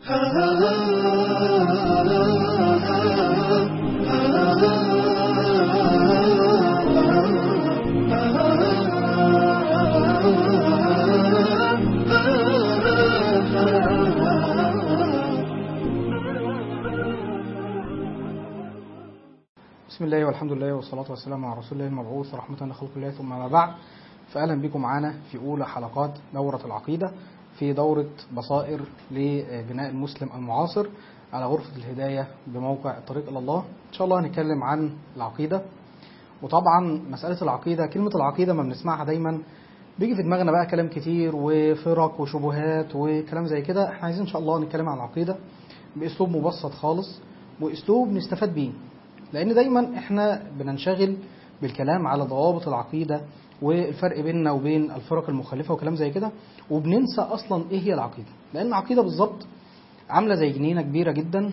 بسم الله والحمد لله والصلاة والسلام على رسول الله المبعوث رحمة لخلق الله، ثم ما بعد. فأهلا بكم معنا في أولى حلقات دورة العقيدة في دورة بصائر لبناء المسلم المعاصر على غرفة الهداية بموقع الطريق إلى الله. إن شاء الله هنتكلم عن العقيدة. وطبعا مسألة العقيدة، كلمة العقيدة ما بنسمعها دايما بيجي في دماغنا بقى كلام كتير وفرق وشبهات وكلام زي كده. احنا عايزين إن شاء الله نتكلم عن العقيدة بأسلوب مبسط خالص وأسلوب نستفاد بيه، لأن دايما احنا بننشغل بالكلام على ضوابط العقيدة والفرق بيننا وبين الفرق المخالفة وكلام زي كده، وبننسى أصلا إيه هي العقيدة. لأن العقيدة بالظبط عاملة زي جنينة كبيرة جدا،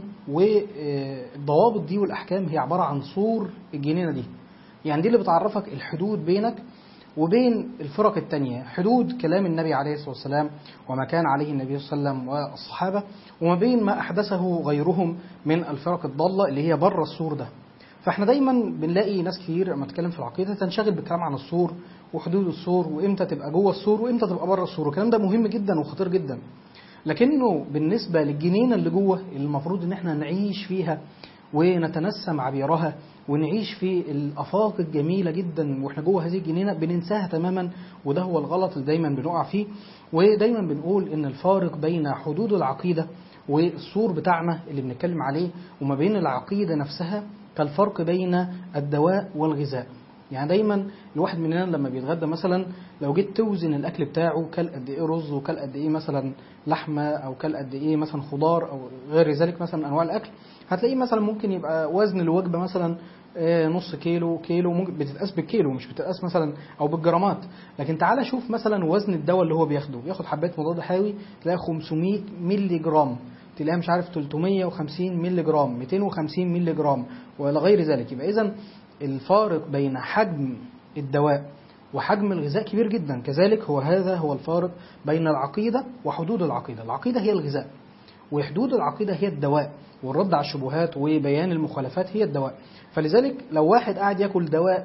والضوابط دي والأحكام هي عبارة عن سور الجنينة دي. يعني دي اللي بتعرفك الحدود بينك وبين الفرق التانية، حدود كلام النبي عليه الصلاة والسلام وما كان عليه النبي صلى الله عليه وسلم والصحابة، وما بين ما أحدثه غيرهم من الفرق الضالة اللي هي بره السور ده. فاحنا دايما بنلاقي ناس كتير لما تتكلم في العقيدة تنشغل بالكلام عن السور وحدود السور وامتى تبقى جوه السور وامتى تبقى بره السور، والكلام ده مهم جدا وخطير جدا. لكنه بالنسبة للجنينة اللي جوه اللي المفروض ان احنا نعيش فيها ونتنسم عبيرها ونعيش في الآفاق الجميلة جدا واحنا جوه هذه الجنينة، بننساها تماما. وده هو الغلط اللي دايما بنقع فيه. ودايما بنقول ان الفارق بين حدود العقيدة والسور بتاعنا اللي بنتكلم عليه وما بين العقيدة نفسها كالفرق بين الدواء والغذاء. يعني دايما الواحد مننا لما بيتغدى مثلا، لو جيت توزن الاكل بتاعه، كل قد ايه رز وكل قد ايه مثلا لحمه او كل قد ايه مثلا خضار او غير ذلك مثلا انواع الاكل، هتلاقيه مثلا ممكن يبقى وزن الوجبه مثلا نص كيلو، ممكن بتتقاس بالكيلو مش بتتقاس مثلا او بالجرامات. لكن تعالى شوف مثلا وزن الدواء اللي هو بياخد حبات مضاد حيوي، تلاقي 500 مللي جرام، تلاقيها مش عارف 350 مللي جرام، 250 مللي جرام ولا غير ذلك. يبقى اذا الفارق بين حجم الدواء وحجم الغذاء كبير جدا. كذلك هذا هو الفارق بين العقيدة وحدود العقيدة. العقيدة هي الغذاء، وحدود العقيدة هي الدواء، والرد على الشبهات وبيان المخالفات هي الدواء. فلذلك لو واحد قاعد ياكل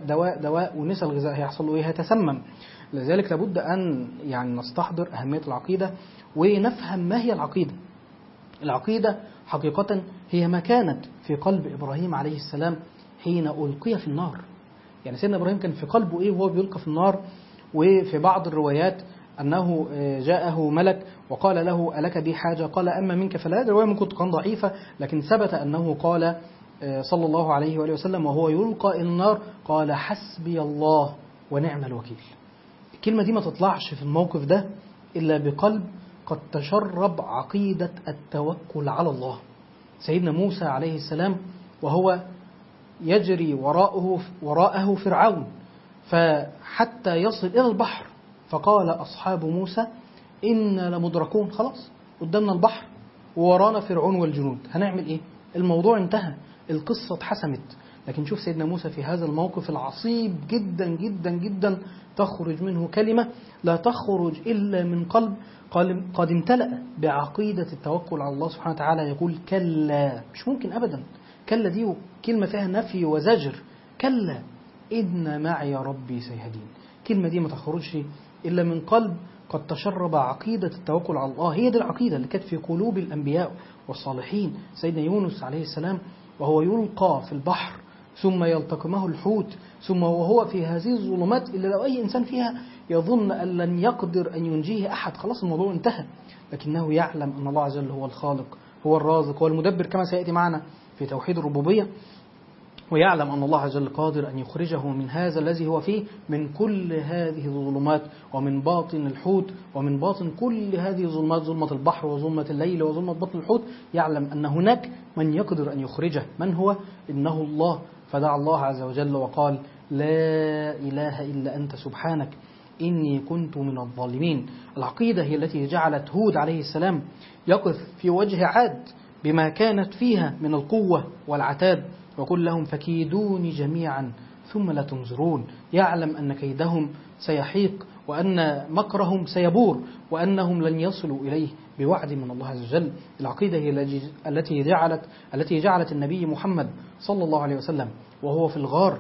دواء ونسى الغذاء هيحصل له ايه؟ هيتسمم. لذلك لابد ان نستحضر أهمية العقيدة ونفهم ما هي العقيدة. العقيدة حقيقة هي ما كانت في قلب إبراهيم عليه السلام حين ألقي في النار. يعني سيدنا إبراهيم كان في قلبه إيه وهو بيلقى في النار؟ وفي بعض الروايات أنه جاءه ملك وقال له ألك بي حاجة؟ قال أما منك فلا. هذه الرواية ممكن تكون ضعيفة، لكن ثبت أنه قال صلى الله عليه وآله وسلم وهو يلقى إلى النار قال حسبي الله ونعم الوكيل. الكلمة دي ما تطلعش في الموقف ده إلا بقلب قد تشرب عقيدة التوكل على الله. سيدنا موسى عليه السلام وهو يجري وراءه فرعون، فحتى يصل إلى البحر فقال أصحاب موسى إنا لمدركون، خلاص قدامنا البحر وورانا فرعون والجنود، هنعمل إيه؟ الموضوع انتهى، القصة اتحسمت. لكن شوف سيدنا موسى في هذا الموقف العصيب جدا جدا جدا، تخرج منه كلمة لا تخرج إلا من قلب قد امتلأ بعقيدة التوكل على الله سبحانه وتعالى. يقول كلا، مش ممكن أبدا. كلا دي كلمة فيها نفي وزجر. كلا إن معي ربي سيهدين. كلمة دي ما تخرجش إلا من قلب قد تشرب عقيدة التوكل على الله. هي دي العقيدة اللي كانت في قلوب الأنبياء والصالحين. سيدنا يونس عليه السلام وهو يلقى في البحر ثم يلتقمه الحوت، ثم وهو في هذه الظلمات اللي لو أي إنسان فيها يظن أن لن يقدر أن ينجيه أحد، خلاص الموضوع انتهى، لكنه يعلم أن الله عز وجل هو الخالق، هو الرازق، هو المدبر كما سيأتي معنا في توحيد الربوبية. ويعلم أن الله عز وجل قادر أن يخرجه من هذا الذي هو فيه، من كل هذه الظلمات، ومن باطن الحوت، ومن باطن كل هذه الظلمات، ظلمة البحر وظلمة الليل وظلمة بطن الحوت. يعلم أن هناك من يقدر أن يخرجه. من هو؟ إنه الله. فدعا الله عز وجل وقال لا إله إلا أنت سبحانك إني كنت من الظالمين. العقيدة هي التي جعلت هود عليه السلام يقف في وجه عاد بما كانت فيها من القوة والعتاد، وقل لهم فكيدوني جميعا ثم لا تنظرون. يعلم أن كيدهم سيحيق وأن مكرهم سيبور وأنهم لن يصلوا إليه بوعد من الله عز وجل. العقيدة هي التي جعلت النبي محمد صلى الله عليه وسلم وهو في الغار،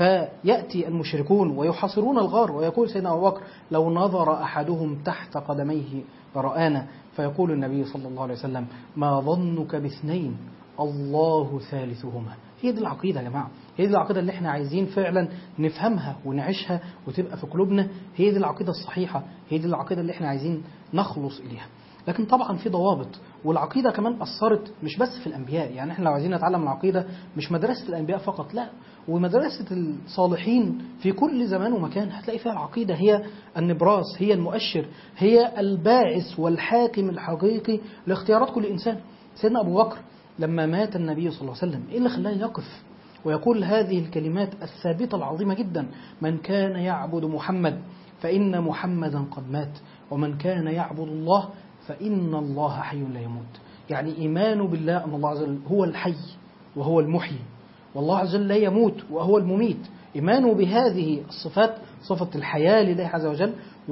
فيأتي المشركون ويحاصرون الغار، ويقول سيدنا أبو بكر: لو نظر أحدهم تحت قدميه لرآنا. فيقول النبي صلى الله عليه وسلم: ما ظنك باثنين الله ثالثهما. هي دي العقيدة يا جماعة، هي دي العقيدة اللي احنا عايزين فعلا نفهمها ونعيشها وتبقى في قلوبنا. هي دي العقيدة الصحيحة، هي دي العقيدة اللي احنا عايزين نخلص إليها. لكن طبعا في ضوابط، والعقيدة كمان أثرت مش بس في الأنبياء. يعني احنا لو عايزين نتعلم العقيدة مش مدرسة الأنبياء فقط، لا، ومدرسة الصالحين في كل زمان ومكان هتلاقي فيها العقيدة هي النبراس، هي المؤشر، هي الباعث والحاكم الحقيقي لاختيارات كل إنسان. سيدنا أبو بكر لما مات النبي صلى الله عليه وسلم إيه اللي خلاه يقف ويقول هذه الكلمات الثابتة العظيمة جدا: من كان يعبد محمد فإن محمدا قد مات، ومن كان يعبد الله فإن الله حي لا يموت. يعني إيمانه بالله أن الله عز وجل هو الحي وهو المحيي، والله عز وجل لا يموت وهو المميت. إيمانه بهذه الصفات، صفة الحياة لله عز وجل،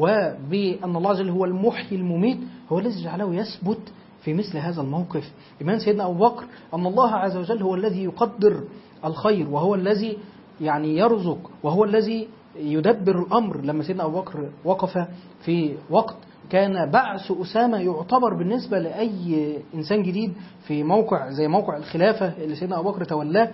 وبأن الله عز وجل هو المحيي المميت، هو الذي جعله يثبت في مثل هذا الموقف. إيمان سيدنا أبو بكر أن الله عز وجل هو الذي يقدر الخير، وهو الذي يعني يرزق، وهو الذي يدبر الأمر. لما سيدنا أبو بكر وقف في وقت كان بعث أسامة يعتبر بالنسبة لأي إنسان جديد في موقع زي موقع الخلافة اللي سيدنا أبو بكر تولاه،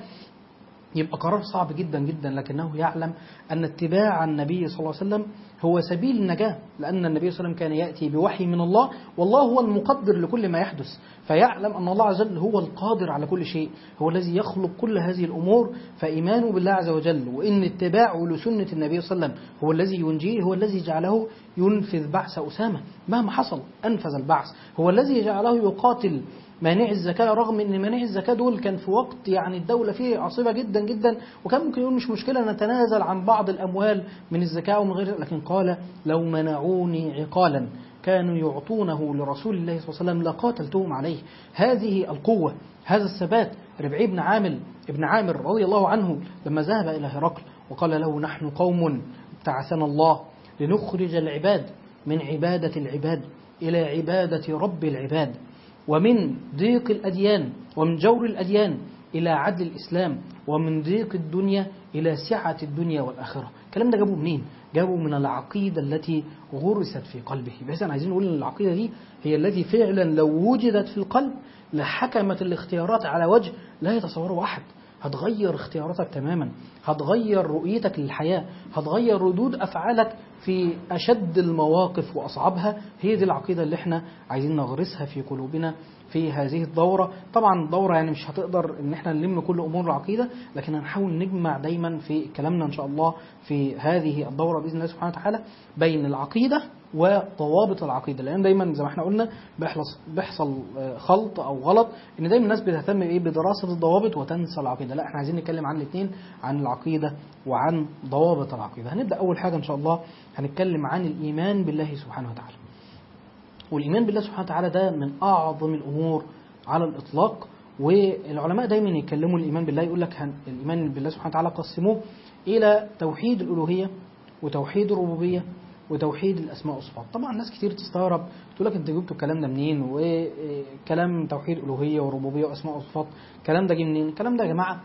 يبقى قرار صعب جدا جدا، لكنه يعلم أن اتباع النبي صلى الله عليه وسلم هو سبيل النجاة، لأن النبي صلى الله عليه وسلم كان يأتي بوحي من الله، والله هو المقدر لكل ما يحدث، فيعلم أن الله عز وجل هو القادر على كل شيء، هو الذي يخلق كل هذه الأمور. فإيمانه بالله عز وجل وإن اتباعه لسنة النبي صلى الله عليه وسلم هو الذي ينجيه، هو الذي جعله ينفذ بعث أسامة مهما حصل، أنفذ البعث. هو الذي جعله يقاتل مانع الزكاة، رغم ان مانع الزكاة دول كان في وقت يعني الدولة فيه عصيبة جدا جدا، وكان ممكن يقول مش مشكلة نتنازل عن بعض الأموال من الزكاة ومن غيرها، لكن قال: لو منعوني عقالا كانوا يعطونه لرسول الله صلى الله عليه وسلم لقاتلتهم عليه. هذه القوة، هذا الثبات. ربعي ابن عامر رضي الله عنه لما ذهب إلى هرقل وقال له: نحن قوم ابتعثنا الله لنخرج العباد من عبادة العباد إلى عبادة رب العباد، ومن ضيق الأديان ومن جور الأديان إلى عدل الإسلام، ومن ضيق الدنيا إلى سعة الدنيا والآخرة. الكلام ده جابه منين؟ جابه من العقيدة التي غرست في قلبه. بس أنا عايزين نقول أن العقيدة دي هي التي فعلا لو وجدت في القلب لحكمت الاختيارات على وجه لا يتصوره أحد. هتغير اختياراتك تماما، هتغير رؤيتك للحياة، هتغير ردود أفعالك في أشد المواقف وأصعبها. هي دي العقيدة اللي احنا عايزين نغرسها في قلوبنا في هذه الدورة. طبعا الدورة يعني مش هتقدر ان احنا نلم كل أمور العقيدة، لكن هنحاول نجمع دايما في كلامنا إن شاء الله في هذه الدورة بإذن الله سبحانه وتعالى بين العقيدة وضوابط العقيدة، لأن دايما زي ما احنا قلنا بيحصل خلط أو غلط، إن دايما الناس بتهتم بدراسة الضوابط وتنسى العقيدة. لا، احنا عايزين نتكلم عن الاثنين، عن العقيدة وعن ضوابط العقيدة. هنبدأ أول حاجة إن شاء الله هنتكلم عن الإيمان بالله سبحانه وتعالى. والإيمان بالله سبحانه وتعالى ده من أعظم الأمور على الإطلاق. والعلماء دايما يتكلموا الإيمان بالله، يقول لك الإيمان بالله سبحانه وتعالى قسموه إلى توحيد الألوهية وتوحيد الربوبية وتوحيد الأسماء والصفات. طبعا ناس كتير تستغرب تقول لك أنت جبتوا الكلام ده منين؟ وكلام توحيد ألوهية وربوبية وأسماء وصفات الكلام ده جه منين؟ الكلام ده يا جماعة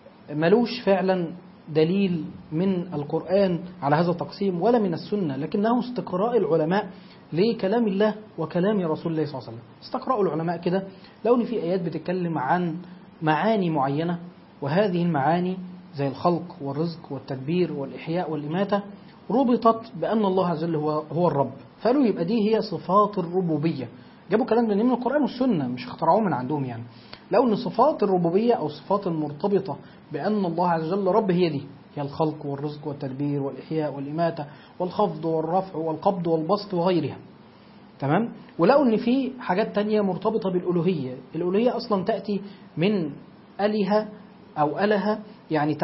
ملوش فعلا دليل من القرآن على هذا التقسيم ولا من السنة، لكنه استقراء العلماء لكلام الله وكلام رسول الله صلى الله عليه وسلم. استقرأوا العلماء كده لو ان في آيات بتتكلم عن معاني معينة، وهذه المعاني زي الخلق والرزق والتدبير والإحياء والإماتة ربطت بأن الله عز وجل هو الرب، فقالوا يبقى دي هي صفات الربوبية. جابوا كلام ده من القرآن والسنة، مش اخترعوه من عندهم يعني. لو ان صفات الربوبية أو الصفات المرتبطة بأن الله عز وجل رب هي دي، هي الخلق والرزق والتدبير والإحياء والإماتة والخفض والرفع والقبض والبسط وغيرها. تمام؟ ولقوا ان في حاجات تانية مرتبطة بالألوهية. الألوهية أصلا تأتي من أله أو أله، يعني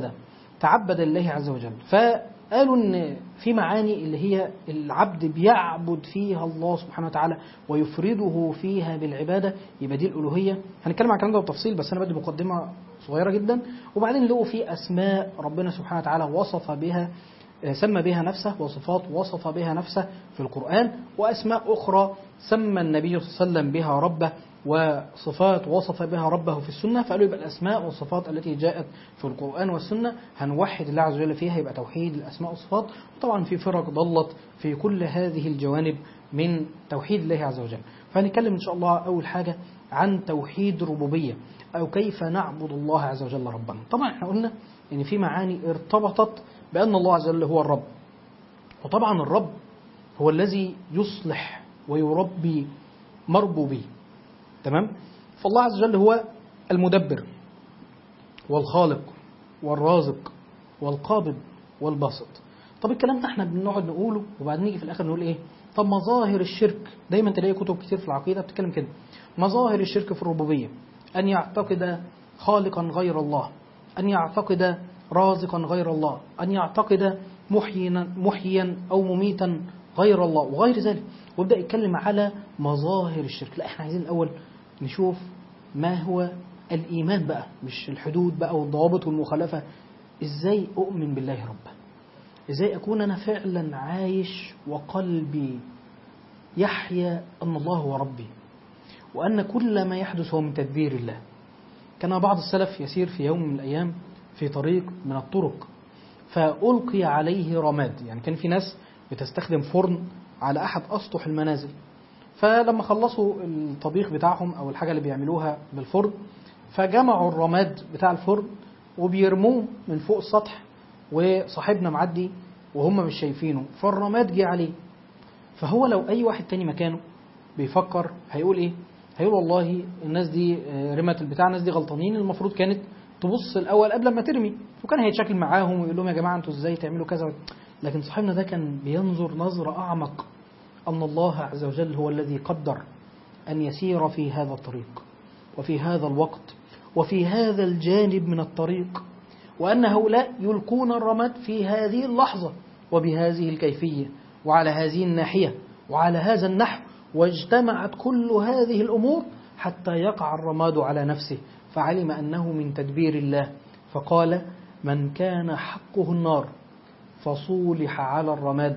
تعبد الله عز وجل. فقالوا ان في معاني اللي هي العبد بيعبد فيها الله سبحانه وتعالى ويفرده فيها بالعبادة، يبقى دي الألوهية. هنتكلم عن الكلام ده بالتفصيل، بس أنا بدي مقدمة صغيرة جدا. وبعدين لقوا في أسماء ربنا سبحانه وتعالى وصف بها سمى بها نفسه، وصفات وصف بها نفسه في القرآن، وأسماء أخرى سمى النبي صلى الله عليه وسلم بها ربه، وصفات وصف بها ربه في السنة. فقالوا يبقى الأسماء والصفات التي جاءت في القرآن والسنة هنوحد الله عز وجل فيها، يبقى توحيد الأسماء والصفات. وطبعا في فرق ضلت في كل هذه الجوانب من توحيد الله عز وجل. فهنتكلم إن شاء الله أول حاجة عن توحيد الربوبية، أو كيف نعبد الله عز وجل ربنا. طبعا احنا قلنا إن في معاني ارتبطت بأن الله عز وجل هو الرب، وطبعا الرب هو الذي يصلح ويربي مربوبيه، تمام؟ فالله عز وجل هو المدبر والخالق والرازق والقابض والباسط. طب الكلام ده احنا بنقعد نقوله وبعدين نيجي في الاخر نقول ايه؟ طب مظاهر الشرك، دايما تلاقي كتب كتير في العقيده بتتكلم كده، مظاهر الشرك في الربوبيه ان يعتقد خالقا غير الله، ان يعتقد رازقا غير الله، ان يعتقد محيا او مميتا غير الله وغير ذلك، ويبدا يتكلم على مظاهر الشرك. لا احنا عايزين الاول نشوف ما هو الإيمان بقى، مش الحدود بقى والضوابط والمخالفة. إزاي أؤمن بالله ربا؟ إزاي أكون أنا فعلا عايش وقلبي يحيا أن الله هو ربي، وأن كل ما يحدث هو من تدبير الله. كان بعض السلف يسير في يوم من الأيام في طريق من الطرق، فألقي عليه رماد. يعني كان في ناس بتستخدم فرن على أحد أسطح المنازل، فلما خلصوا الطبيخ بتاعهم أو الحاجة اللي بيعملوها بالفرن، فجمعوا الرماد بتاع الفرن وبيرموه من فوق السطح، وصاحبنا معدي وهم مش شايفينه، فالرماد جه عليه. فهو لو أي واحد تاني مكانه بيفكر هيقول إيه؟ هيقول والله الناس دي رمت البتاع، الناس دي غلطانين، المفروض كانت تبص الأول قبل ما ترمي، وكان هيتشكل معاهم ويقول لهم يا جماعة أنتوا إزاي تعملوا كذا. لكن صاحبنا ده كان بينظر نظرة أعمق، أن الله عز وجل هو الذي قدر أن يسير في هذا الطريق وفي هذا الوقت وفي هذا الجانب من الطريق، وأن هؤلاء يلقون الرماد في هذه اللحظة وبهذه الكيفية وعلى هذه الناحية وعلى هذا النحو، واجتمعت كل هذه الأمور حتى يقع الرماد على نفسه، فعلم أنه من تدبير الله، فقال من كان حقه النار فصولح على الرماد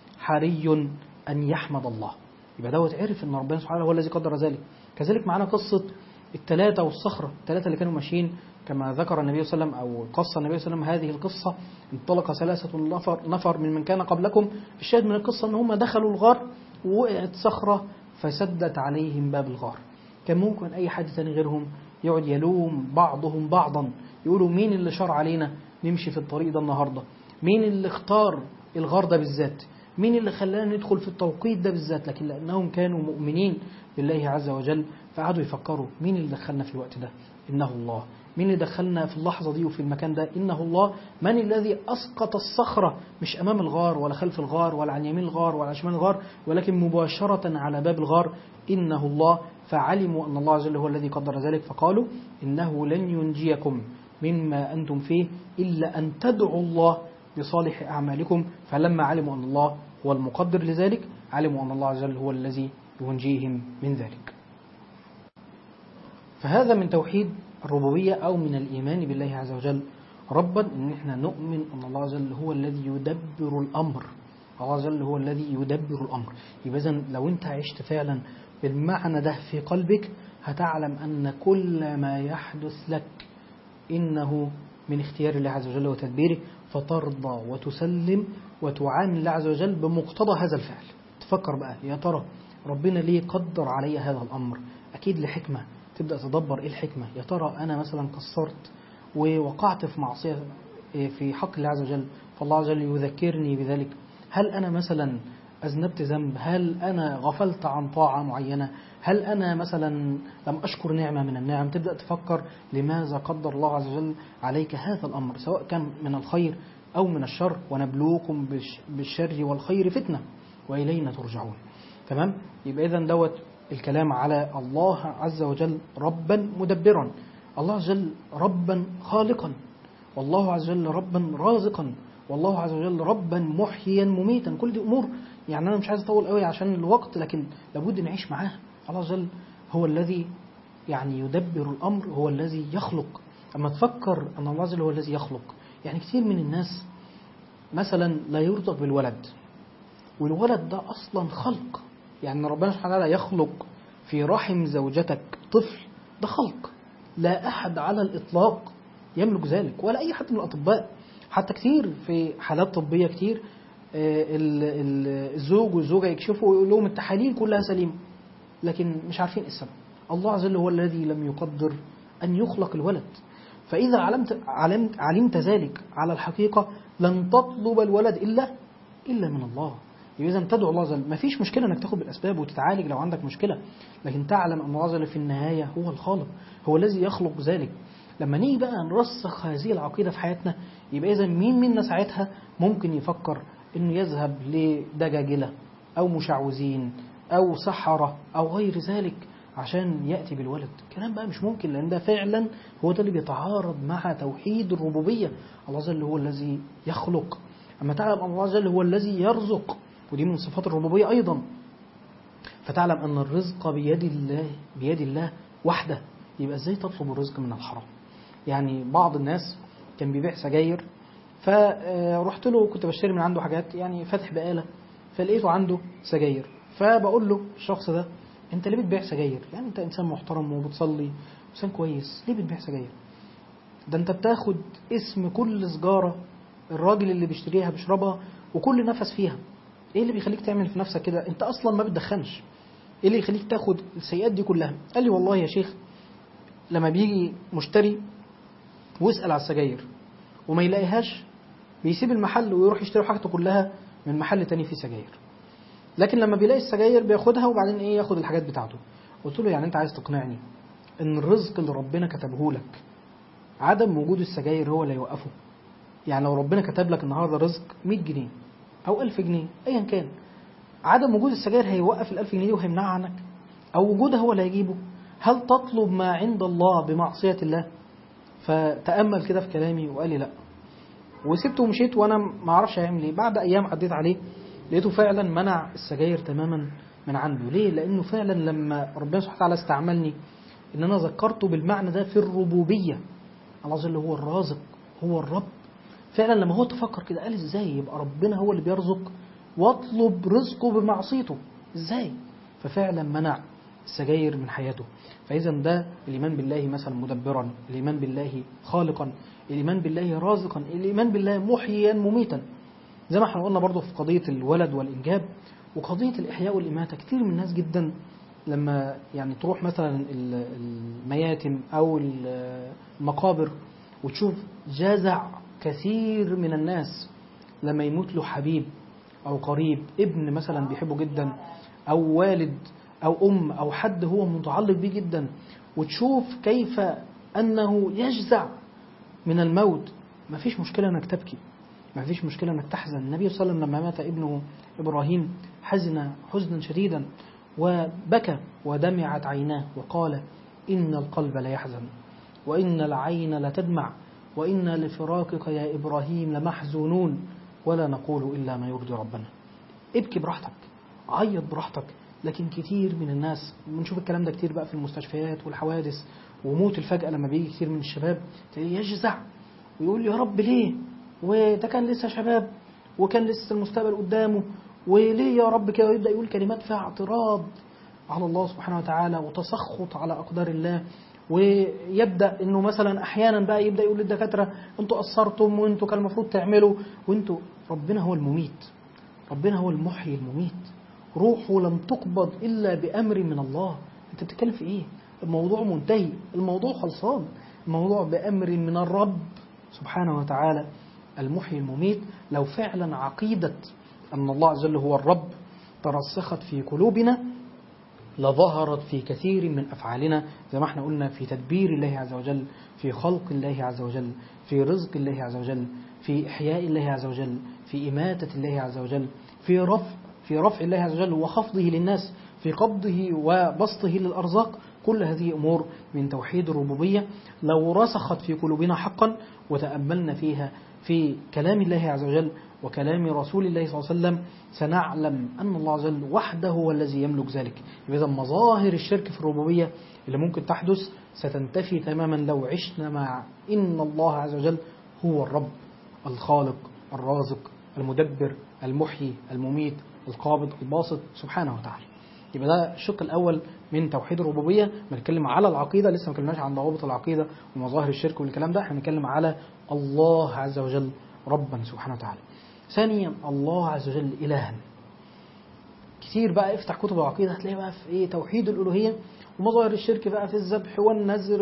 حري أن يحمد الله. يبقى دوت عرف أن ربنا سبحانه هو الذي قدر ذلك. كذلك معنا قصة الثلاثة والصخرة، الثلاثة اللي كانوا ماشيين كما ذكر النبي صلى الله عليه وسلم، أو قص النبي صلى الله عليه وسلم هذه القصة، انطلق 3 نفر من كان قبلكم. الشاهد من القصة أن هم دخلوا الغار ووقعت صخرة فسدت عليهم باب الغار. كان ممكن أي حد تاني غيرهم يقعد يلوم بعضهم بعضا، يقولوا مين اللي شرع علينا نمشي في الطريق ده النهاردة، مين اللي اختار الغار ده بالذات، مين اللي خلانا ندخل في التوقيت ده بالذات. لكن لأنهم كانوا مؤمنين بالله عز وجل فقعدوا يفكروا مين اللي دخلنا في الوقت ده؟ إنه الله. مين اللي دخلنا في اللحظة دي وفي المكان ده؟ إنه الله. من الذي أسقط الصخرة مش أمام الغار ولا خلف الغار ولا عن يمين الغار ولا عن شمال الغار، ولكن مباشرة على باب الغار؟ إنه الله. فعلموا أن الله عز وجل هو الذي قدر ذلك، فقالوا إنه لن ينجيكم مما أنتم فيه إلا أن تدعوا الله بصالح أعمالكم. فلما علموا أن الله هو المقدر لذلك علموا أن الله عز وجل هو الذي ينجيهم من ذلك. فهذا من توحيد الربوبية أو من الإيمان بالله عز وجل ربا، إن إحنا نؤمن أن الله عز وجل هو الذي يدبر الأمر. الله عز وجل هو الذي يدبر الأمر. يبقى إذن لو أنت عشت فعلا بالمعنى ده في قلبك هتعلم أن كل ما يحدث لك إنه من اختيار الله عز وجل وتدبيره، فترضى وتسلم وتعامل الله عز وجل بمقتضى هذا الفعل. تفكر بقى يا ترى ربنا ليه قدر علي هذا الأمر؟ أكيد لحكمة. تبدأ تدبر إيه الحكمة. يا ترى أنا مثلا قصرت ووقعت في معصية في حق الله عز وجل، فالله عز وجل يذكرني بذلك. هل أنا مثلا أذنبت ذنب؟ هل أنا غفلت عن طاعة معينة؟ هل أنا مثلا لم أشكر نعمة من النعم؟ تبدأ تفكر لماذا قدر الله عز وجل عليك هذا الأمر، سواء كان من الخير أو من الشر. ونبلوكم بالشر والخير فتنة وإلينا ترجعون. تمام؟ يبقى إذن دوت الكلام على الله عز وجل ربا مدبرا، الله عز وجل ربا خالقا، والله عز وجل ربا رازقا، والله عز وجل ربا محيا مميتا. كل دي أمور يعني أنا مش عايز أطول قوي عشان الوقت، لكن لابد نعيش معاها. الله عز وجل هو الذي يعني يدبر الأمر، هو الذي يخلق. أما تفكر أن الله عز وجل هو الذي يخلق، يعني كثير من الناس مثلا لا يرزق بالولد، والولد ده أصلا خلق، يعني ربنا سبحانه وتعالى يخلق في رحم زوجتك طفل، ده خلق، لا أحد على الإطلاق يملك ذلك ولا أي حد من الأطباء. حتى كتير في حالات طبية كتير الزوج والزوجة يكشفوا ويقول لهم التحاليل كلها سليمة، لكن مش عارفين السبب. الله عز وجل هو الذي لم يقدر أن يخلق الولد. فإذا علمت ذلك على الحقيقة لن تطلب الولد إلا من الله. إذا تدعو الله عز وجل. ما فيش مشكلة أنك تاخد بالأسباب وتتعالج لو عندك مشكلة، لكن تعلم أن الله عز وجل في النهاية هو الخالق، هو الذي يخلق ذلك. لما نيجي بقى نرسخ هذه العقيدة في حياتنا، يبقى إذا مين منا ساعتها ممكن يفكر إنه يذهب لدجاجلة أو مشعوذين أو سحرة أو غير ذلك عشان يأتي بالولد؟ كلام بقى مش ممكن، لأن ده فعلا هو ده اللي بيتعارض مع توحيد الربوبية. الله عز وجل هو الذي يخلق، أما تعلم أن الله عز وجل هو الذي يرزق، ودي من صفات الربوبية أيضا، فتعلم أن الرزق بيد الله وحده، يبقى إزاي تطلب الرزق من الحرام؟ يعني بعض الناس كان بيبيع سجاير، فرحت له كنت بشتري من عنده حاجات، يعني فاتح بقالة، فلقيته عنده سجاير، فبقول له الشخص ده انت ليه بتبيع سجاير؟ يعني انت انسان محترم وبتصلي انسان كويس، ليه بتبيع سجاير؟ ده انت بتاخد اسم كل سجارة الراجل اللي بيشتريها بيشربها وكل نفس فيها. ايه اللي بيخليك تعمل في نفسك كده؟ انت اصلا ما بتدخنش، ايه اللي يخليك تاخد السيئات دي كلها؟ قال لي والله يا شيخ لما بيجي مشتري ويسأل على السجاير وما يلاقيهاش بيسيب المحل ويروح يشتري حاجته كلها من محل تاني فيه سجاير، لكن لما بيلاقي السجاير بياخدها وبعدين ايه ياخد الحاجات بتاعته. قلت له يعني انت عايز تقنعني ان الرزق اللي ربنا كتبه لك عدم وجود السجاير هو اللي يوقفه؟ يعني لو ربنا كتب لك النهارده رزق 100 جنيه او 1000 جنيه ايا كان، عدم وجود السجاير هيوقف ال 1000 جنيه دي وهيمنعها عنك؟ او وجودها هو اللي هيجيبه؟ هل تطلب ما عند الله بمعصية الله؟ فتأمل كده في كلامي وقال لي لا، وسبته ومشيت وانا ما اعرفش هيعمل ايه. بعد ايام عديت عليه لقيته فعلا منع السجاير تماما من عنده. ليه؟ لانه فعلا لما ربنا سبحانه وتعالى استعملني ان انا ذكرته بالمعنى ده في الربوبيه، الله عز وجل هو الرازق هو الرب، فعلا لما هو تفكر كده قال ازاي يبقى ربنا هو اللي بيرزق واطلب رزقه بمعصيته؟ ازاي؟ ففعلا منع السجاير من حياته. فاذا ده الايمان بالله مثلا مدبرا، الايمان بالله خالقا، الايمان بالله رازقا، الايمان بالله محييا مميتا. زي ما احنا قلنا برضو في قضية الولد والإنجاب وقضية الإحياء والإماتة، كتير من الناس جدا لما يعني تروح مثلا المياتم أو المقابر وتشوف جزع كثير من الناس لما يموت له حبيب أو قريب، ابن مثلا بيحبه جدا أو والد أو أم أو حد هو متعلق بيه جدا، وتشوف كيف أنه يجزع من الموت. ما فيش مشكلة أنك تبكي، ما فيش مشكلة أنك تحزن. النبي صلى الله عليه وسلم لما مات ابنه إبراهيم حزن حزنا شديدا وبكى ودمعت عيناه وقال إن القلب لا يحزن وإن العين لا تدمع وإن لفراقك يا إبراهيم لمحزونون ولا نقول إلا ما يرضي ربنا. ابكي براحتك، عيط براحتك، لكن كتير من الناس بنشوف الكلام ده كتير بقى في المستشفيات والحوادث وموت الفجأة، لما بيجي كتير من الشباب يجزع ويقول يا رب ليه، وده كان لسه شباب وكان لسه المستقبل قدامه، وليه يا رب كده، ويبدأ يقول كلمات فيها اعتراض على الله سبحانه وتعالى وتسخط على أقدار الله. ويبدأ انه مثلا احيانا بقى يبدأ يقول للدكاترة انتوا قصرتم وانتوا كان المفروض تعملوا، وانتوا ربنا هو المميت، ربنا هو المحيي المميت، روحه لم تقبض إلا بأمر من الله. انت بتتكلم في ايه؟ الموضوع منتهي، الموضوع خلصان، الموضوع بأمر من الرب سبحانه وتعالى المحيي المميت. لو فعلا عقيدة أن الله عز وجل هو الرب ترسخت في قلوبنا لظهرت في كثير من أفعالنا، زي ما احنا قلنا في تدبير الله عز وجل، في خلق الله عز وجل، في رزق الله عز وجل، في إحياء الله عز وجل، في إماتة الله عز وجل، في رفع الله عز وجل وخفضه للناس، في قبضه وبسطه للأرزاق. كل هذه أمور من توحيد الربوبية لو رسخت في قلوبنا حقا وتأملنا فيها في كلام الله عز وجل وكلام رسول الله صلى الله عليه وسلم، سنعلم أن الله عز وجل وحده هو الذي يملك ذلك. إذا مظاهر الشرك في الربوبية اللي ممكن تحدث ستنتفي تماما لو عشنا مع إن الله عز وجل هو الرب الخالق الرازق المدبر، المحيي، المميت، القابض، الباسط سبحانه وتعالى. يبقى ده الشق الأول من توحيد الربوبية. بنتكلم على العقيدة، لسه ما كلمناش عن ضوابط العقيدة ومظاهر الشرك والكلام ده، احنا بنتكلم على الله عز وجل ربا سبحانه وتعالى. ثانيا الله عز وجل إلها. كتير بقى افتح كتب العقيدة هتلاقي بقى في ايه توحيد الألوهية ومظاهر الشرك بقى في الذبح والنذر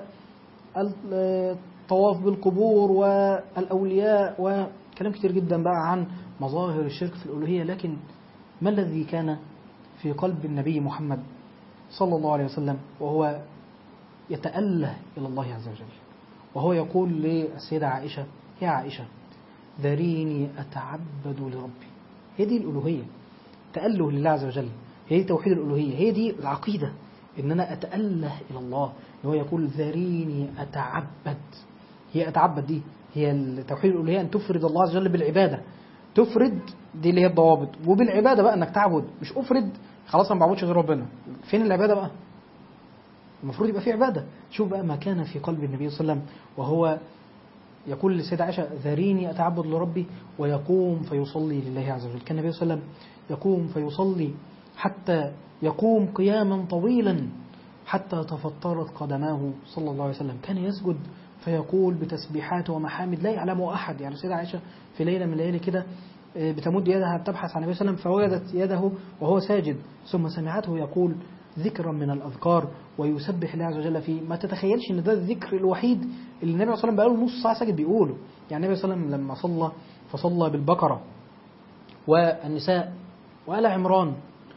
والطواف بالقبور والأولياء وكلام كتير جدا بقى عن مظاهر الشرك في الألوهية. لكن ما الذي كان في قلب النبي محمد صلى الله عليه وسلم وهو يتأله إلى الله عز وجل، وهو يقول للسيدة عائشة: يا عائشة ذريني أتعبد لربي. هي دي الألوهية، تأله لله عز وجل، هي دي توحيد الألوهية، هي دي العقيدة، إن أنا أتأله إلى الله. هو يقول ذريني أتعبد. هي أتعبد دي هي توحيد الألوهية، أن تفرد الله عز وجل بالعبادة. تفرد دي اللي هي الضوابط، وبالعبادة بقى أنك تعبد، مش أفرد خلاص ما بعبدش غير ربنا. فين العبادة بقى؟ المفروض يبقى في عبادة. شوف بقى ما كان في قلب النبي صلى الله عليه وسلم وهو يقول للسيدة عائشة: ذريني أتعبد لربي، ويقوم فيصلي لله عز وجل. كان النبي صلى الله عليه وسلم يقوم فيصلي حتى يقوم قياما طويلا حتى تفطرت قدماه صلى الله عليه وسلم. كان يسجد فيقول بتسبيحات ومحامد لا يعلمه أحد. يعني السيدة عائشة في ليلة من الليالي كده بتمد يدها تبحث عن النبي صلى الله عليه وسلم فوجدت يده وهو ساجد، ثم سمعته يقول ذكرا من الأذكار ويسبح الله عز وجل فيه. ما تتخيلش ان ده الذكر الوحيد اللي النبي صلى الله عليه وسلم بقاله نص ساعة ساجد بيقوله. يعني النبي صلى الله عليه وسلم لما صلى فصلى بالبقرة والنساء وآل عمران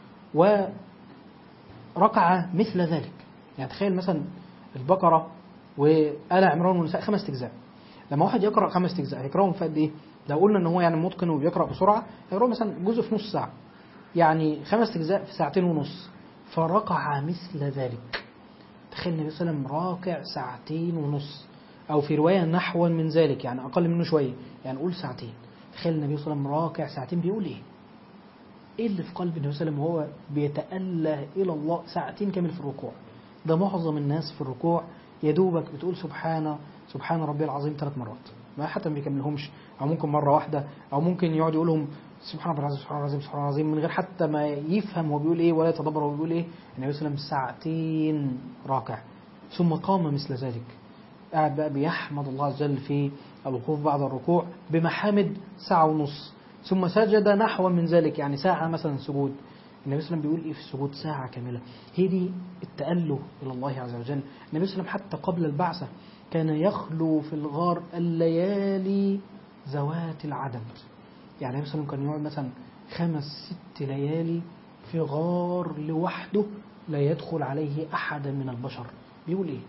وركع مثل ذلك. يعني تخيل مثلا البقرة وآل عمران والنساء 5 أجزاء، لما واحد يقرأ 5 أجزاء هيقرأهم في قد إيه؟ لو قلنا ان هو يعني متقن وبيقرأ بسرعة هيقرأ مثلا جزء في نص ساعة، يعني 5 أجزاء في 2.5 ساعة. فركع مثل ذلك. تخيل النبي صلى الله عليه وسلم راكع 2.5 ساعة، أو في رواية نحو من ذلك يعني أقل منه شوية، يعني قول 2 ساعة. تخيل النبي صلى الله عليه وسلم راكع 2 ساعة بيقول إيه اللي في قلب النبي صلى الله عليه وسلم وهو بيتأله إلى الله 2 ساعة كامل في الركوع. ده معظم الناس في الركوع يدوبك بتقول سبحان ربي العظيم 3 مرات، ما حتى ما بيكملهمش، أو ممكن مرة واحدة، أو ممكن يقعد يقولهم سبحان ربي العظيم سبحان الله العظيم سبحان الله العظيم من غير حتى ما يفهم هو بيقول إيه ولا يتدبر هو بيقول إيه. النبي صلى الله عليه وسلم 2 ساعة راكع، ثم قام مثل ذلك، قاعد بقى بيحمد الله عز وجل في الوقوف بعد الركوع بمحامد 1.5 ساعة، ثم سجد نحو من ذلك يعني 1 ساعة مثلا سجود. النبي صلى الله عليه وسلم بيقول إيه في السجود 1 ساعة كاملة. هي دي التأله إلى الله عز وجل. النبي صلى الله عليه وسلم حتى قبل البعثة كان يخلو في الغار الليالي ذوات العدد. يعني النبي صلى الله عليه وسلم كان يقعد مثلا 5-6 ليالي في غار لوحده لا يدخل عليه أحد من البشر. بيقول إيه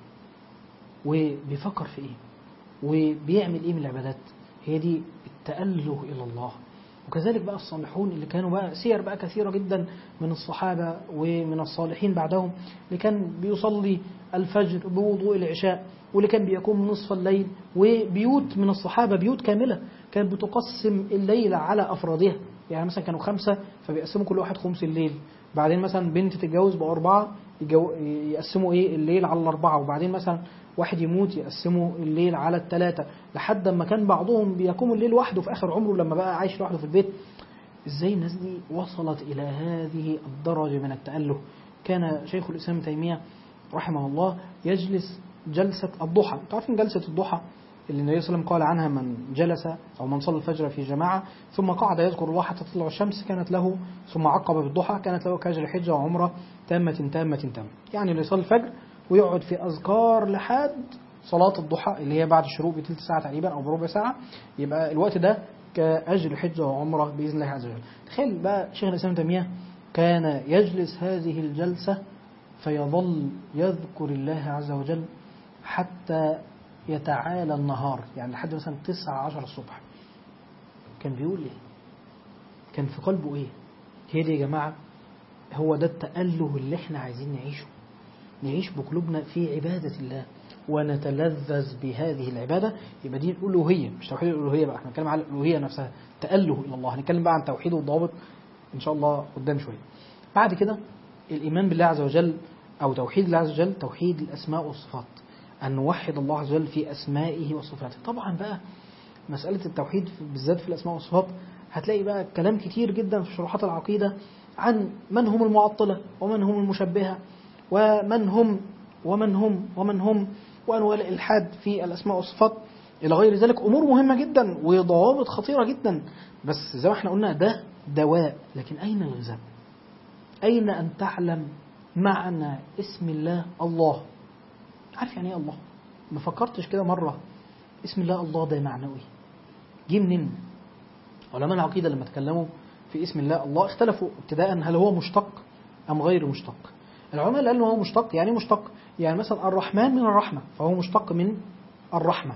وبيفكر في إيه وبيعمل إيه من العبادات. هي دي التأله إلى الله. وكذلك بقى الصالحون اللي كانوا بقى سير بقى كثيرة جدا من الصحابة ومن الصالحين بعدهم، اللي كان بيصلي الفجر بوضوء العشاء، واللي كان بيقوم نصف الليل. وبيوت من الصحابة بيوت كاملة كانت بتقسم الليل على أفرادها. يعني مثلا كانوا 5 فبيقسموا كل واحد 5 الليل. بعدين مثلا بنت تتجوز بقى 4 يقسموا الليل على 4، وبعدين مثلا واحد يموت يقسموا الليل على 3، لحد ما كان بعضهم بيقوم الليل وحده في آخر عمره لما بقى عايش لوحده في البيت. إزاي الناس دي وصلت إلى هذه الدرجة من التأله؟ كان شيخ الإسلام تيمية رحمه الله يجلس جلسة الضحى. تعرفين جلسة الضحى اللي النبي صلى الله عليه وسلم قال عنها من جلس أو من صلى الفجر في جماعة ثم قعد يذكر الله حتى تطلع الشمس كانت له، ثم عقب بالضحى كانت له كأجر حجة وعمرة تامة. يعني اللي يصلي الفجر ويقعد في أذكار لحد صلاة الضحى اللي هي بعد الشروق ب3 ساعة تقريبا أو بربع ساعة، يبقى الوقت ده كأجر حجة وعمرة بإذن الله عز وجل. تخيل بقى شيخ الإسلام تيمية كان يجلس هذه الجلسة فيظل يذكر الله عز وجل حتى يتعالى النهار، يعني لحد مثلا 9-10 الصبح. كان بيقول إيه؟ كان في قلبه إيه؟ هي دي يا جماعة هو ده التأله اللي احنا عايزين نعيش بقلوبنا في عبادة الله ونتلذذ بهذه العبادة. يبقى دي الألوهية مش توحيد الألوهية بقى، احنا هنتكلم على الألوهية نفسها، تأله إلى الله. هنتكلم بقى عن توحيد والضوابط إن شاء الله قدام شوية. بعد كده الإيمان بالله عز وجل أو توحيد الله عز وجل، توحيد الأسماء والصفات، أن نوحد الله عز وجل في أسمائه وصفاته. طبعا بقى مسألة التوحيد بالذات في الأسماء والصفات هتلاقي بقى كلام كتير جدا في شروحات العقيدة عن من هم المعطلة ومن هم المشبهة ومن هم وأنواع الإلحاد في الأسماء والصفات إلى غير ذلك. أمور مهمة جدا وضوابط خطيرة جدا، بس زي ما احنا قلنا ده دواء. لكن أين الغذاء؟ أين أن تعلم معنى اسم الله الله؟ عارف يعني ايه الله؟ ما فكرتش كده مرة اسم الله الله ده معنوي جه منين؟ علماء العقيدة لما تكلموا في اسم الله الله اختلفوا ابتداء هل هو مشتق أم غير مشتق. العلماء اللي قالوا هو مشتق، يعني مشتق يعني مثلا الرحمن من الرحمة فهو مشتق من الرحمة.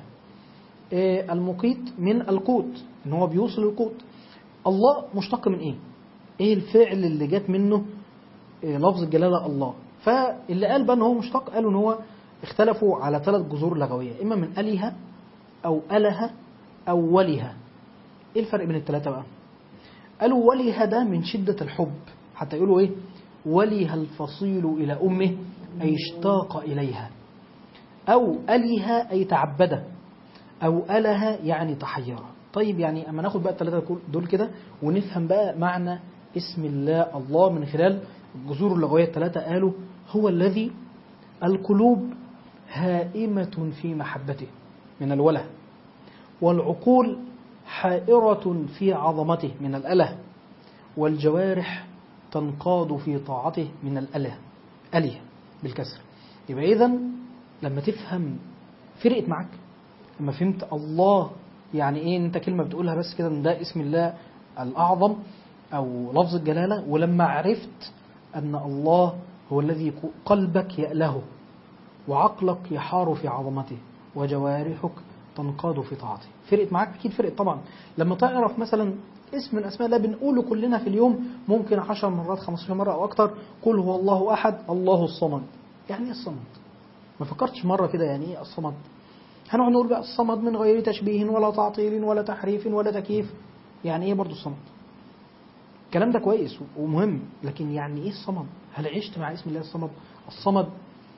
المقيت من القوت ان هو بيوصل القوت. الله مشتق من ايه الفعل اللي جات منه لفظ الجلالة الله. فاللي قال بقى ان هو مشتق قالوا ان هو اختلفوا على 3 جذور لغوية، اما من أله او أله او وله. ايه الفرق بين ال3 بقى؟ قالوا وله ده من شدة الحب، حتى يقولوا ايه وله الفصيل الى امه اي اشتاق اليها، او أله اي تعبده، او أله يعني تحير. طيب يعني اما ناخد بقى ال3 دول كده ونفهم بقى معنى اسم الله الله من خلال الجذور اللغوية ال3. قالوا هو الذي القلوب هائمة في محبته من الوله، والعقول حائرة في عظمته من الأله، والجوارح تنقاد في طاعته من الأله أله بالكسر. يبقى إذن لما تفهم فرقت معك لما فهمت الله يعني إيه، أنت كلمة بتقولها بس كده إن ده اسم الله الأعظم أو لفظ الجلالة، ولما عرفت أن الله هو الذي قلبك يأله وعقلك يحار في عظمته وجوارحك تنقاد في طاعته. فرقت معاك؟ أكيد فرقت طبعا. لما تعرف مثلا اسم من أسماء الله بنقوله كلنا في اليوم ممكن 10 مرات 15 مرة أو أكتر، قل هو الله أحد الله الصمد. يعني إيه الصمد؟ ما فكرتش مرة كده يعني إيه الصمد؟ هنقعد نقول بقى الصمد من غير تشبيه ولا تعطيل ولا تحريف ولا تكييف. يعني إيه برضو الصمد؟ الكلام ده كويس ومهم، لكن يعني إيه الصمد؟ هل عشت مع اسم الله الصمد؟ الصمد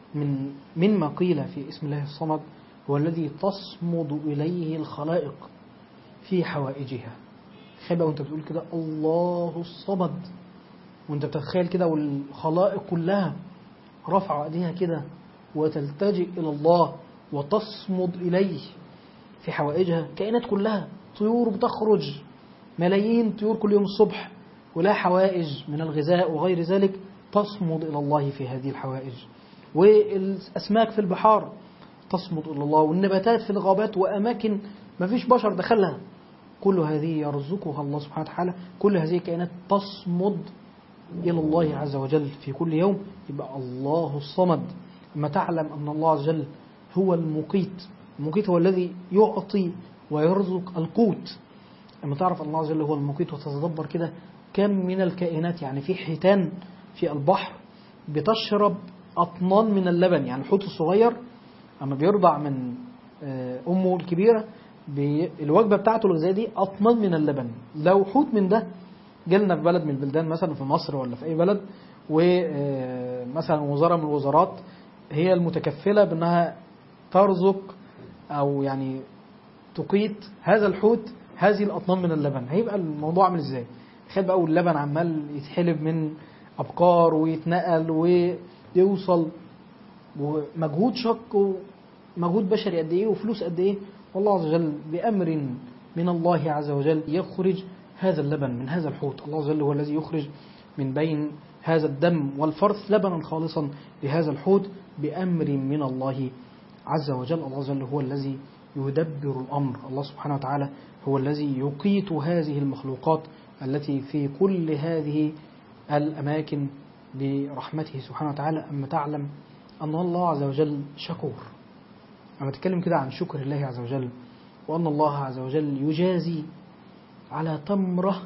مما قيل في اسم الله الصمد هو الذي تصمد إليه الخلائق في حوائجها. تخيل وانت بتقول كده الله الصمد وانت بتتخيل كده والخلائق كلها رفع ايديها كده وتلتجئ إلى الله وتصمد إليه في حوائجها. كائنات كلها طيور بتخرج ملايين طيور كل يوم الصبح ولا حوائج من الغذاء وغير ذلك تصمد إلى الله في هذه الحوائج، والأسماك في البحار تصمد إلى الله، والنباتات في الغابات وأماكن ما فيش بشر دخلها كل هذه يرزقها الله سبحانه وتعالى. كل هذه الكائنات تصمد إلى الله عز وجل في كل يوم. يبقى الله الصمد. أما تعلم أن الله عز وجل هو المقيت، المقيت هو الذي يعطي ويرزق القوت. أما تعرف أن الله عز وجل هو المقيت وتتدبر كده كم من الكائنات، يعني في حيتان في البحر بتشرب أطنان من اللبن. يعني الحوت الصغير أما بيرضع من أمه الكبيرة الوجبة بتاعته الغذائية دي أطنان من اللبن. لو حوت من ده جالنا في بلد من البلدان مثلا في مصر ولا في أي بلد، ومثلا وزارة من الوزارات هي المتكفلة بأنها ترزق أو يعني تقيت هذا الحوت هذه الأطنان من اللبن، هيبقى الموضوع عامل إزاي؟ تخيل بقى واللبن عمال يتحلب من أبقار ويتنقل ويوصل، ومجهود شق ومجهود بشري قد إيه وفلوس قد إيه. والله عز وجل بأمر من الله عز وجل يخرج هذا اللبن من هذا الحوت. الله عز وجل هو الذي يخرج من بين هذا الدم والفرث لبنا خالصا لهذا الحوت بأمر من الله عز وجل. الله عز وجل هو الذي يدبر الأمر. الله سبحانه وتعالى هو الذي يقيت هذه المخلوقات التي في كل هذه الأماكن برحمته سبحانه وتعالى. أما تعلم أن الله عز وجل شكور، أما تتكلم كده عن شكر الله عز وجل وأن الله عز وجل يجازي على تمرة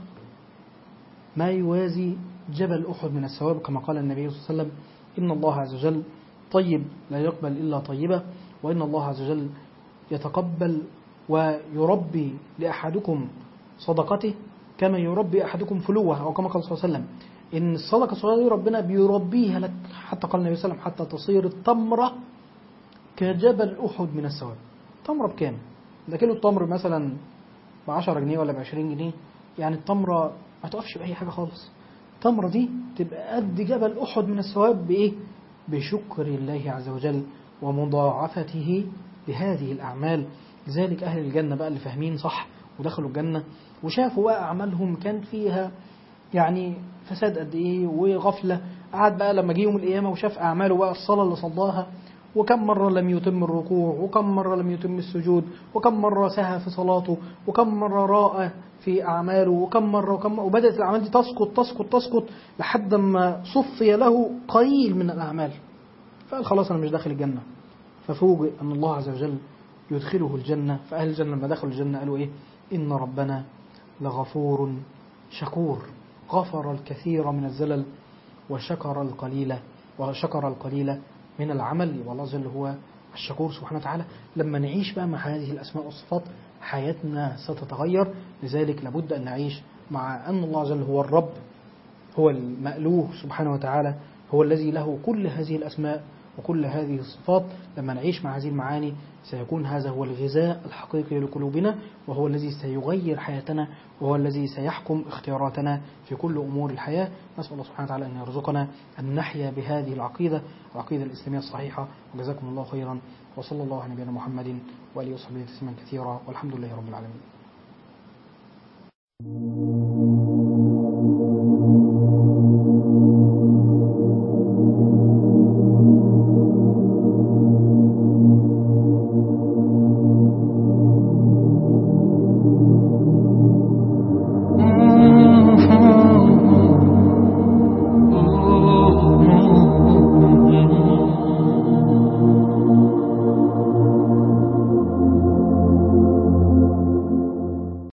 ما يوازي جبل أحد من الثواب، كما قال النبي صلى الله عليه وسلم إن الله عز وجل طيب لا يقبل إلا طيبة، وإن الله عز وجل يتقبل ويربي لأحدكم صدقته كما يربي أحدكم فلوه، أو كما قال صلى الله عليه وسلم إن الصدقة الصغيرة ربنا بيربيها لك حتى قال النبي صلى الله عليه وسلم حتى تصير التمرة كجبل أحد من الثواب. تمرة بكام؟ ده كيلو التمر مثلا ب10 جنيه ولا ب20 جنيه، يعني التمرة ما تقفش بأي حاجة خالص. التمرة دي تبقى قد جبل أحد من الثواب بإيه؟ بشكر الله عز وجل ومضاعفته لهذه الأعمال. لذلك أهل الجنة بقى اللي فاهمين صح ودخلوا الجنة وشافوا بقى أعمالهم كان فيها يعني فساد قد إيه وغفلة، قعد بقى لما جه يوم القيامة وشاف أعماله بقى الصلاة اللي صلاها، وكم مرة لم يتم الركوع، وكم مرة لم يتم السجود، وكم مرة سهى في صلاته، وكم مرة راء في أعماله، وكم مرة وبدأت الأعمال دي تسقط تسقط تسقط لحد ما صفي له قليل من الأعمال، فقال خلاص أنا مش داخل الجنة. ففوجئ أن الله عز وجل يدخله الجنة. فأهل الجنة لما دخلوا الجنة قالوا إيه؟ إن ربنا لغفور شكور، غفر الكثير من الزلل وشكر القليل من العمل. والله عز وجل هو الشكور سبحانه وتعالى. لما نعيش بقى مع هذه الأسماء والصفات حياتنا ستتغير. لذلك لابد أن نعيش مع أن الله عز وجل هو الرب، هو المألوه سبحانه وتعالى، هو الذي له كل هذه الأسماء وكل هذه الصفات. لما نعيش مع هذه المعاني سيكون هذا هو الغذاء الحقيقي لقلوبنا، وهو الذي سيغير حياتنا، وهو الذي سيحكم اختياراتنا في كل أمور الحياة. نسأل الله سبحانه وتعالى أن يرزقنا أن نحيا بهذه العقيدة الإسلامية الصحيحة. وجزاكم الله خيرا، وصلى الله على نبينا محمد وآله وصحبه تسليما كثيرا، والحمد لله رب العالمين.